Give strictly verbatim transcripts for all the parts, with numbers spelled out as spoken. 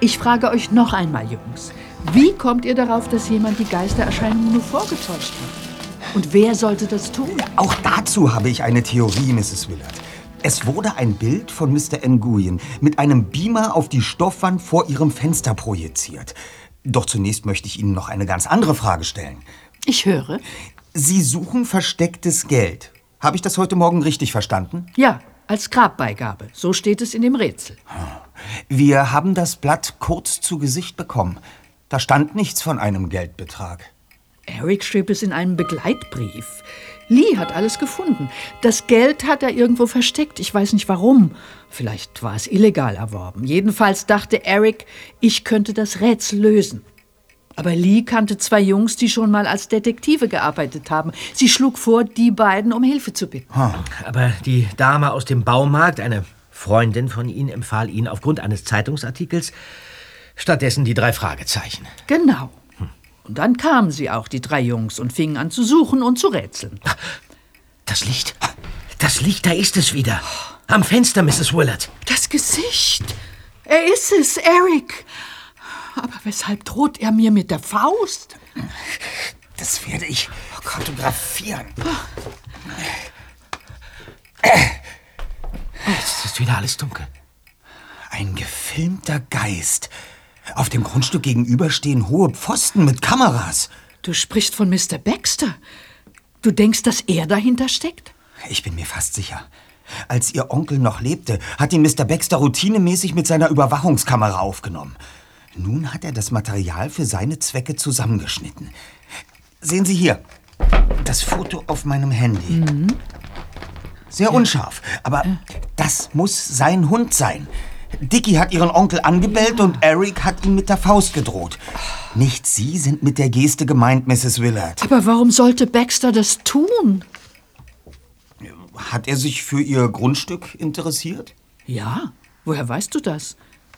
Ich frage euch noch einmal, Jungs. Wie kommt ihr darauf, dass jemand die Geistererscheinungen nur vorgetäuscht hat? Und wer sollte das tun? Auch dazu habe ich eine Theorie, Misses Willard. Es wurde ein Bild von Mister Nguyen mit einem Beamer auf die Stoffwand vor ihrem Fenster projiziert. Doch zunächst möchte ich Ihnen noch eine ganz andere Frage stellen. Ich höre. Sie suchen verstecktes Geld. Habe ich das heute Morgen richtig verstanden? Ja, als Grabbeigabe. So steht es in dem Rätsel. Wir haben das Blatt kurz zu Gesicht bekommen. Da stand nichts von einem Geldbetrag. Eric schrieb es in einem Begleitbrief. Lee hat alles gefunden. Das Geld hat er irgendwo versteckt. Ich weiß nicht warum. Vielleicht war es illegal erworben. Jedenfalls dachte Eric, ich könnte das Rätsel lösen. Aber Lee kannte zwei Jungs, die schon mal als Detektive gearbeitet haben. Sie schlug vor, die beiden um Hilfe zu bitten. Hm. Aber die Dame aus dem Baumarkt, eine Freundin von Ihnen, empfahl Ihnen aufgrund eines Zeitungsartikels stattdessen die drei Fragezeichen. Genau. Und dann kamen sie auch, die drei Jungs, und fingen an zu suchen und zu rätseln. Das Licht. Das Licht, da ist es wieder. Am Fenster, Misses Willard. Das Gesicht. Er ist es, Eric. Aber weshalb droht er mir mit der Faust? Das werde ich fotografieren. Jetzt ist wieder alles dunkel. Ein gefilmter Geist. Auf dem Grundstück gegenüber stehen hohe Pfosten mit Kameras. Du sprichst von Mister Baxter. Du denkst, dass er dahinter steckt? Ich bin mir fast sicher. Als ihr Onkel noch lebte, hat ihn Mister Baxter routinemäßig mit seiner Überwachungskamera aufgenommen. Nun hat er das Material für seine Zwecke zusammengeschnitten. Sehen Sie hier, das Foto auf meinem Handy. Mhm. Sehr unscharf, aber das muss sein Hund sein. Dickie hat ihren Onkel angebellt und Eric hat ihn mit der Faust gedroht. Nicht Sie sind mit der Geste gemeint, Misses Willard. Aber warum sollte Baxter das tun? Hat er sich für Ihr Grundstück interessiert? Ja, woher weißt du das?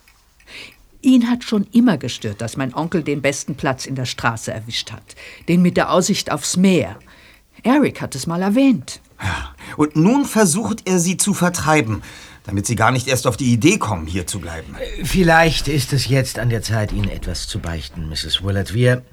Ihn hat schon immer gestört, dass mein Onkel den besten Platz in der Straße erwischt hat. Den mit der Aussicht aufs Meer. Eric hat es mal erwähnt. Ja, und nun versucht er, Sie zu vertreiben, damit Sie gar nicht erst auf die Idee kommen, hier zu bleiben. Vielleicht ist es jetzt an der Zeit, Ihnen etwas zu beichten, Misses Willard. Wir...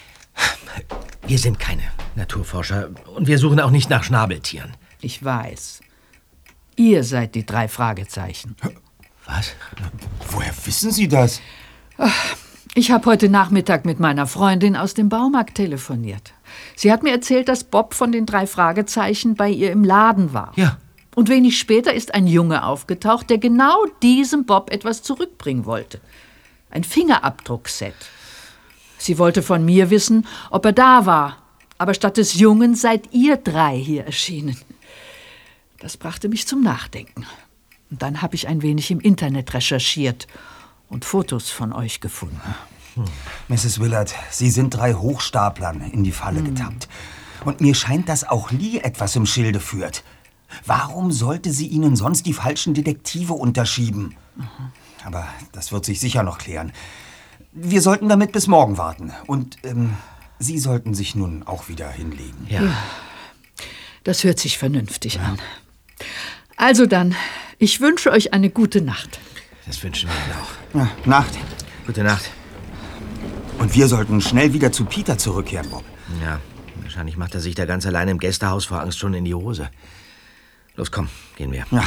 Wir sind keine Naturforscher und wir suchen auch nicht nach Schnabeltieren. Ich weiß. Ihr seid die drei Fragezeichen. Was? Woher wissen Sie das? Ich habe heute Nachmittag mit meiner Freundin aus dem Baumarkt telefoniert. Sie hat mir erzählt, dass Bob von den drei Fragezeichen bei ihr im Laden war. Ja. Und wenig später ist ein Junge aufgetaucht, der genau diesem Bob etwas zurückbringen wollte. Ein Fingerabdruckset. Sie wollte von mir wissen, ob er da war. Aber statt des Jungen seid ihr drei hier erschienen. Das brachte mich zum Nachdenken. Und dann habe ich ein wenig im Internet recherchiert und Fotos von euch gefunden. Hm. Misses Willard, Sie sind drei Hochstaplern in die Falle hm. getappt. Und mir scheint, dass auch Lee etwas im Schilde führt. Warum sollte sie Ihnen sonst die falschen Detektive unterschieben? Mhm. Aber das wird sich sicher noch klären. Wir sollten damit bis morgen warten. Und ähm, Sie sollten sich nun auch wieder hinlegen. Ja. Ja. Das hört sich vernünftig ja. an. Also dann, ich wünsche euch eine gute Nacht. Das wünschen wir Ihnen auch. Ja, Nacht. Gute Nacht. Und wir sollten schnell wieder zu Peter zurückkehren, Bob. Ja, wahrscheinlich macht er sich da ganz allein im Gästehaus vor Angst schon in die Hose. Los, komm, gehen wir. Ja.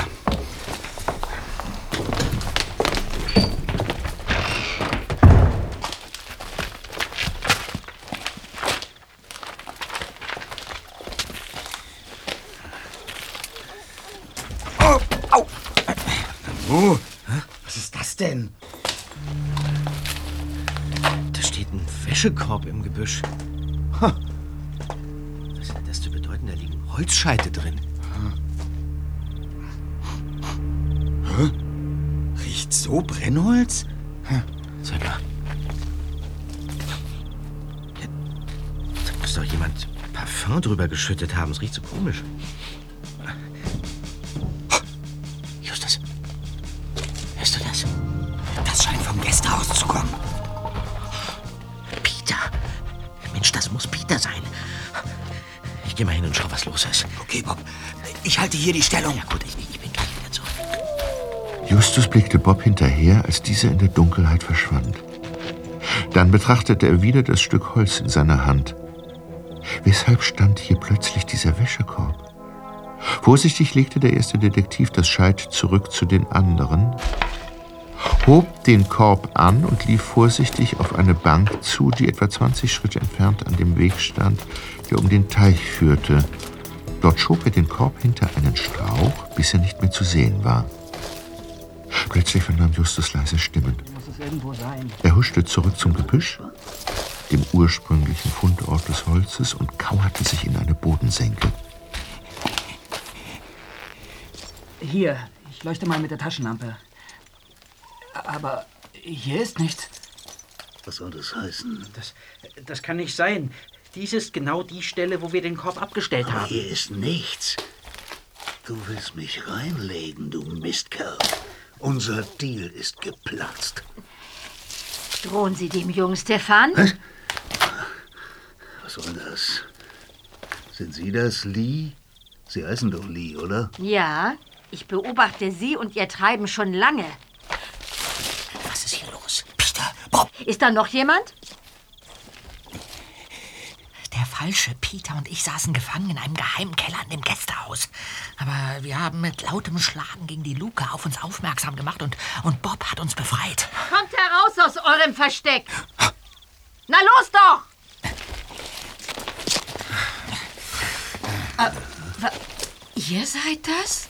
Oh, au. Oh, was ist das denn? Da steht ein Wäschekorb im Gebüsch. Was hat das zu bedeuten? Da liegen Holzscheite drin. Hä? Riecht so Brennholz? Hä? Sag mal. Ja, da muss doch jemand Parfum drüber geschüttet haben. Es riecht so komisch. Justus, hörst du das? Das scheint vom Gästehaus zu kommen. Peter. Mensch, das muss Peter sein. Ich geh mal hin und schau, was los ist. Okay, Bob. Ich halte hier die Stellung. Ja gut, ich, ich bin gleich wieder zurück. Justus blickte Bob hinterher, als dieser in der Dunkelheit verschwand. Dann betrachtete er wieder das Stück Holz in seiner Hand. Weshalb stand hier plötzlich dieser Wäschekorb? Vorsichtig legte der erste Detektiv das Scheit zurück zu den anderen, hob den Korb an und lief vorsichtig auf eine Bank zu, die etwa zwanzig Schritte entfernt an dem Weg stand, der um den Teich führte. Dort schob er den Korb hinter einen Strauch, bis er nicht mehr zu sehen war. Plötzlich vernahm Justus leise Stimmen. Er huschte zurück zum Gebüsch, dem ursprünglichen Fundort des Holzes, und kauerte sich in eine Bodensenke. Hier, ich leuchte mal mit der Taschenlampe. Aber hier ist nichts. Was soll das heißen? Das, das kann nicht sein. Dies ist genau die Stelle, wo wir den Korb abgestellt Aber haben. hier ist nichts. Du willst mich reinlegen, du Mistkerl. Unser Deal ist geplatzt. Drohen Sie dem jungen Stefan? Was? Was soll das? Sind Sie das, Lee? Sie heißen doch Lee, oder? Ja, ich beobachte Sie und Ihr Treiben schon lange. Was ist hier los? Peter, Bob! Ist da noch jemand? Der falsche Peter und ich saßen gefangen in einem geheimen Keller in dem Gästehaus. Aber wir haben mit lautem Schlagen gegen die Luke auf uns aufmerksam gemacht und, und Bob hat uns befreit. Kommt heraus aus eurem Versteck! Na los doch! Äh, ihr seid das?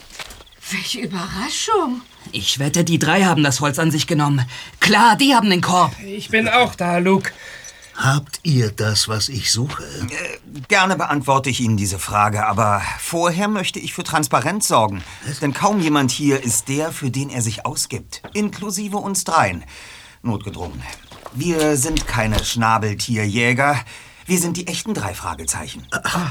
Welche Überraschung! Ich wette, die drei haben das Holz an sich genommen. Klar, die haben den Korb. Ich bin auch da, Luke. Habt ihr das, was ich suche? Äh, gerne beantworte ich Ihnen diese Frage, aber vorher möchte ich für Transparenz sorgen. Denn kaum jemand hier ist der, für den er sich ausgibt. Inklusive uns dreien. Notgedrungen. Wir sind keine Schnabeltierjäger. Wir sind die echten drei Fragezeichen.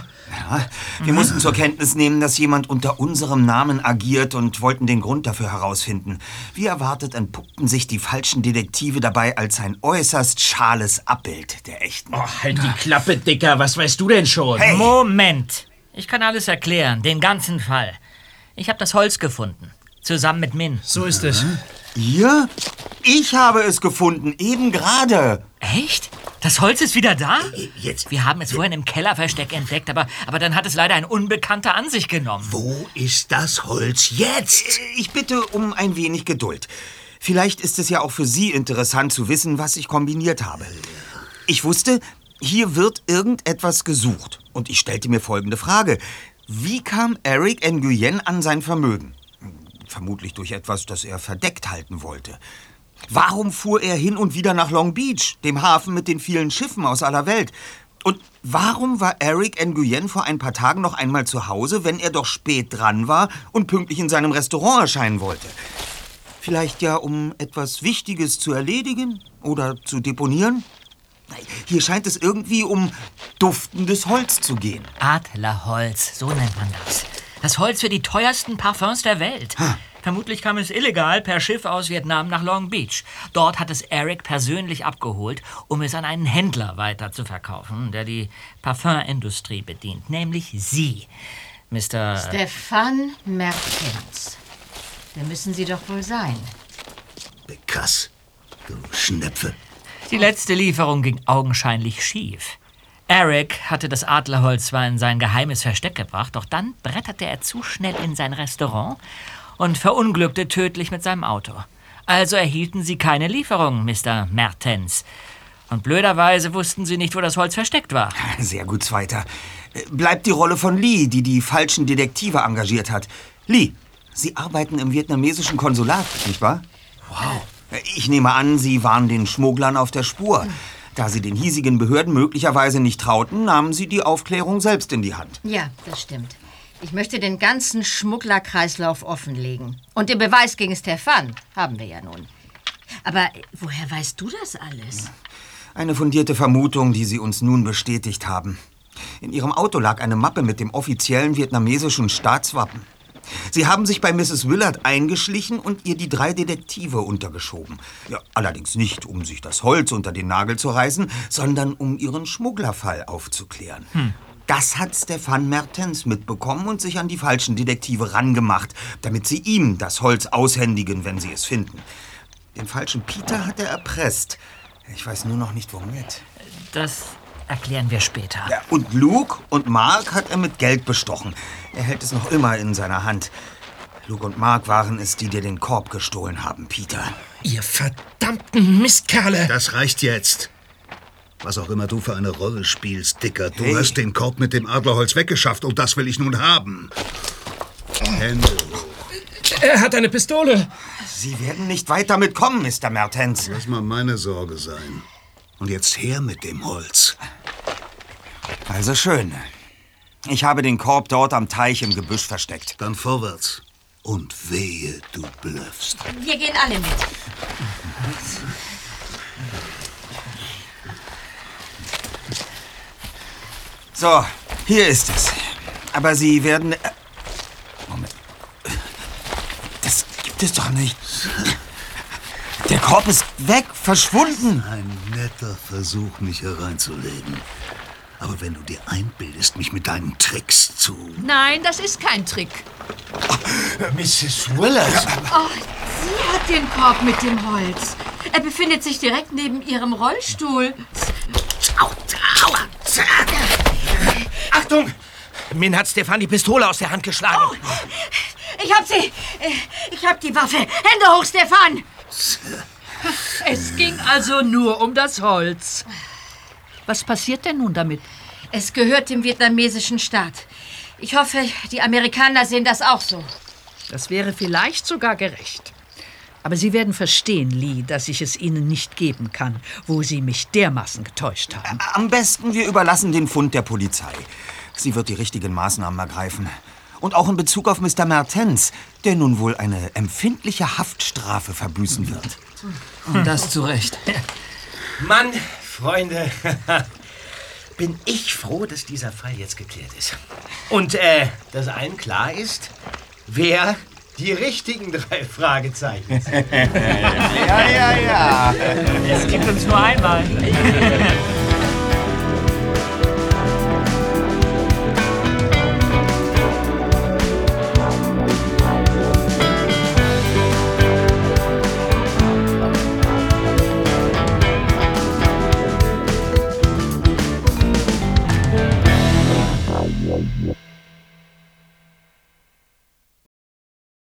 Ja, wir mussten zur Kenntnis nehmen, dass jemand unter unserem Namen agiert und wollten den Grund dafür herausfinden. Wie erwartet, entpuppten sich die falschen Detektive dabei als ein äußerst schales Abbild der echten. Oh, halt die Klappe, Dicker. Was weißt du denn schon? Hey. Moment. Ich kann alles erklären, den ganzen Fall. Ich habe das Holz gefunden, zusammen mit Min. So ist es. Ihr? Ich habe es gefunden, eben gerade. Echt? Das Holz ist wieder da? Jetzt. Wir haben es vorhin im Kellerversteck entdeckt, aber, aber dann hat es leider ein Unbekannter an sich genommen. Wo ist das Holz jetzt? Ich bitte um ein wenig Geduld. Vielleicht ist es ja auch für Sie interessant zu wissen, was ich kombiniert habe. Ich wusste, hier wird irgendetwas gesucht. Und ich stellte mir folgende Frage. Wie kam Eric Nguyen an sein Vermögen? Vermutlich durch etwas, das er verdeckt halten wollte. Warum fuhr er hin und wieder nach Long Beach, dem Hafen mit den vielen Schiffen aus aller Welt? Und warum war Eric Nguyen vor ein paar Tagen noch einmal zu Hause, wenn er doch spät dran war und pünktlich in seinem Restaurant erscheinen wollte? Vielleicht ja, um etwas Wichtiges zu erledigen oder zu deponieren? Hier scheint es irgendwie um duftendes Holz zu gehen. Adlerholz, so nennt man das. Das Holz für die teuersten Parfums der Welt. Ha. Vermutlich kam es illegal per Schiff aus Vietnam nach Long Beach. Dort hat es Eric persönlich abgeholt, um es an einen Händler weiter zu verkaufen, der die Parfümindustrie bedient, nämlich Sie, Mister Stefan Mertens. Der müssen Sie doch wohl sein. Bekass, du Schnepfe. Die letzte Lieferung ging augenscheinlich schief. Eric hatte das Adlerholz zwar in sein geheimes Versteck gebracht, doch dann bretterte er zu schnell in sein Restaurant und verunglückte tödlich mit seinem Auto. Also erhielten sie keine Lieferung, Mister Mertens. Und blöderweise wussten sie nicht, wo das Holz versteckt war. Sehr gut, Zweiter. Bleibt die Rolle von Lee, die die falschen Detektive engagiert hat. Lee, Sie arbeiten im vietnamesischen Konsulat, nicht wahr? Wow. Ich nehme an, Sie waren den Schmugglern auf der Spur. Da Sie den hiesigen Behörden möglicherweise nicht trauten, nahmen Sie die Aufklärung selbst in die Hand. Ja, das stimmt. Ich möchte den ganzen Schmugglerkreislauf offenlegen. Und den Beweis gegen Stefan haben wir ja nun. Aber woher weißt du das alles? Eine fundierte Vermutung, die Sie uns nun bestätigt haben. In Ihrem Auto lag eine Mappe mit dem offiziellen vietnamesischen Staatswappen. Sie haben sich bei Misses Willard eingeschlichen und ihr die drei Detektive untergeschoben. Ja, allerdings nicht, um sich das Holz unter den Nagel zu reißen, sondern um ihren Schmugglerfall aufzuklären. Hm. Das hat Stefan Mertens mitbekommen und sich an die falschen Detektive rangemacht, damit sie ihm das Holz aushändigen, wenn sie es finden. Den falschen Peter hat er erpresst. Ich weiß nur noch nicht, womit. Das erklären wir später. Ja, und Luke und Mark hat er mit Geld bestochen. Er hält es noch immer in seiner Hand. Luke und Mark waren es, die dir den Korb gestohlen haben, Peter. Ihr verdammten Mistkerle! Das reicht jetzt. Was auch immer du für eine Rolle spielst, Dicker. Du Hey. hast den Korb mit dem Adlerholz weggeschafft und das will ich nun haben. Hände hoch. Er hat eine Pistole. Sie werden nicht weit damit kommen, Mister Mertens. Lass mal meine Sorge sein. Und jetzt her mit dem Holz. Also schön. Ich habe den Korb dort am Teich im Gebüsch versteckt. Dann vorwärts. Und wehe, du bluffst. Wir gehen alle mit. So, hier ist es. Aber Sie werden... äh, Moment. Das gibt es doch nicht. Der Korb ist weg, verschwunden. Ein netter Versuch, mich hereinzulegen. Aber wenn du dir einbildest, mich mit deinen Tricks zu... Nein, das ist kein Trick. Misses Willard! Oh, sie hat den Korb mit dem Holz. Er befindet sich direkt neben ihrem Rollstuhl. Aua! Achtung! Min hat Stefan die Pistole aus der Hand geschlagen. Oh, ich hab sie. Ich hab die Waffe. Hände hoch, Stefan! Es ging also nur um das Holz. Was passiert denn nun damit? Es gehört dem vietnamesischen Staat. Ich hoffe, die Amerikaner sehen das auch so. Das wäre vielleicht sogar gerecht. Aber Sie werden verstehen, Lee, dass ich es Ihnen nicht geben kann, wo Sie mich dermaßen getäuscht haben. Am besten, wir überlassen den Fund der Polizei. Sie wird die richtigen Maßnahmen ergreifen. Und auch in Bezug auf Mister Mertens, der nun wohl eine empfindliche Haftstrafe verbüßen wird. Und das zu Recht. Mann, Freunde, bin ich froh, dass dieser Fall jetzt geklärt ist. Und, äh, dass allen klar ist, wer die richtigen drei Fragezeichen sind. Ja, ja, ja. Es gibt uns nur einmal.